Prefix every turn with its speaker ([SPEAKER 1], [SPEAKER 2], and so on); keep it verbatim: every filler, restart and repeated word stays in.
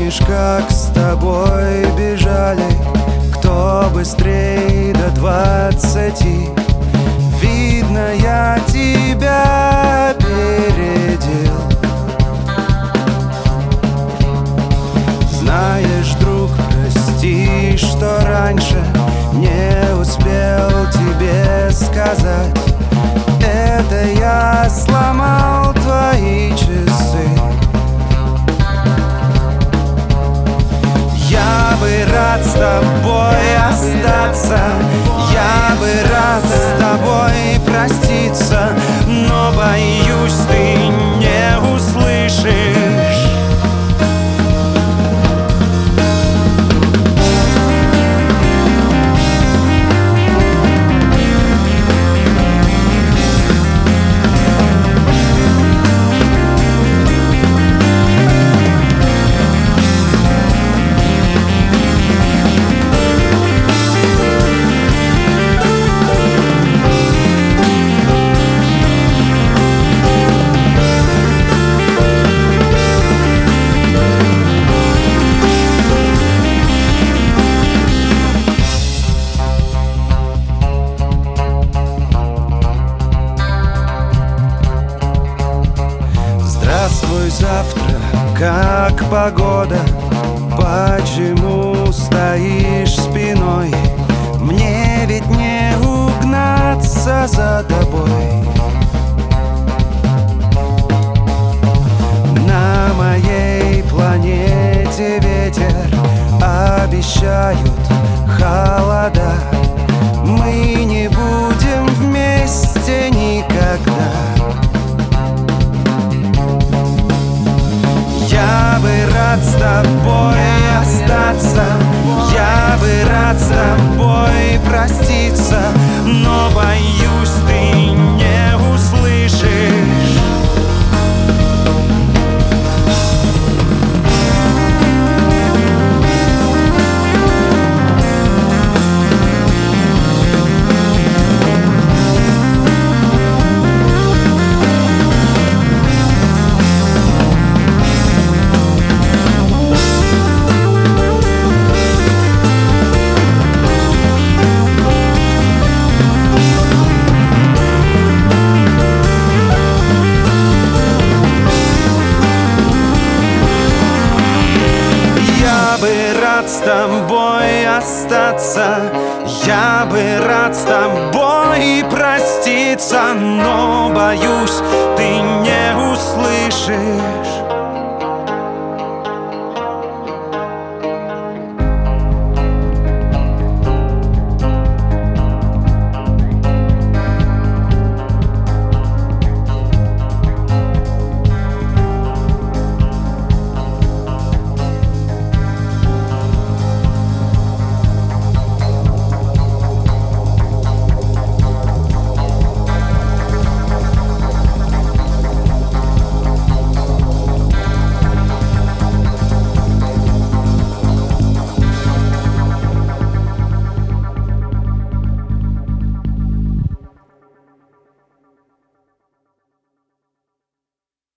[SPEAKER 1] Помнишь, как с тобой бежали, кто быстрей до двадцати? Видно, я тебя опередил. Знаешь, друг, прости, что раньше не успел тебе сказать. Это я сломал твои часы. Я бы рад с тобой остаться, я бы рад с тобой проститься, но боюсь, ты не услышишь. Здравствуй, завтра, как погода? Почему стоишь спиной? Мне ведь не угнаться за тобой. На моей планете ветер, обещают холода. Мы не будем вместе никогда. Я бы рад с тобой остаться, я бы рад с тобой проститься, но боюсь, ты не услышишь. С тобой остаться, я бы рад с тобой проститься, но боюсь, ты не услышишь.